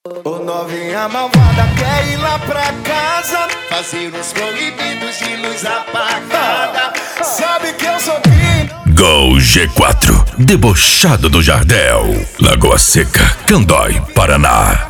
Ô novinha malvada quer ir lá pra casa fazer uns proibidos de luz apagada. Sabe que eu sou quem? Gol G4, debochado do Jardel, Lagoa Seca, Candói, Paraná.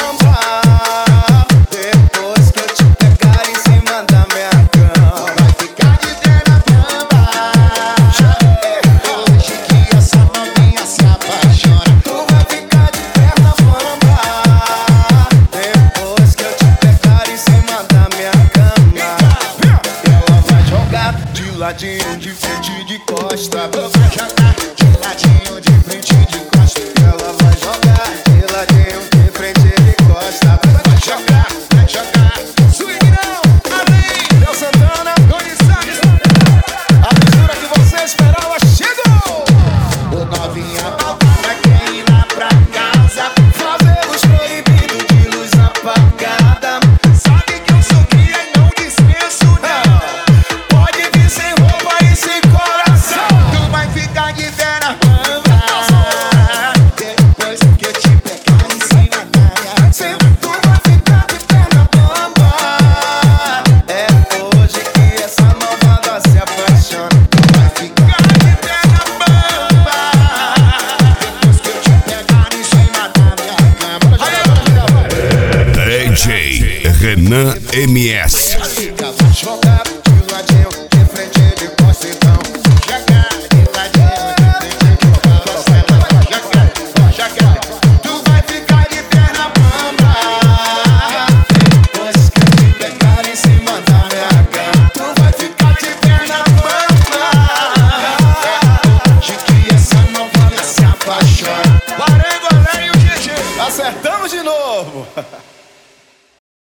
Depois que eu te pegar em cima da minha cama, vai ficar de perna bamba. Já é hoje que essa novinha se apaixona. Tu vai ficar de perna bamba. Depois que eu te pegar em cima da minha cama, ela vai jogar de ladinho, de frente, de costa. Vai jogar de ladinho, de frente, de costa. Ela vai jogar de ladinho, de frente, de costa. Vai jogar, swing não, além, Del Santana, Tony Salles. A mistura que você esperava chegou. O novinha malvada quer ir lá pra casa fazer os proibidos de luz apagada. Sabe que eu sou cria e não dispenso não. Pode vir sem roupa e sem coração. Tu vai ficar de perna bamba. Depois que eu te pegar em cima da minha cama, tu vai ficar de perna bamba. É hoje que essa malvada se apaixona. Tu vai ficar de perna bamba. Depois que eu te pegar em cima da minha cama. DJ Renan MS. Vai jogar de ladinho, de frente, de costa, então. Jogar de ladinho, de frente, de costa. Vai jogar. Tu vai ficar de perna bamba. Depois que eu te pegar em cima da minha cama, tu vai ficar de perna bamba. Hoje que essa novinha se apaixona. Parengo, além o GG. Acertamos de novo.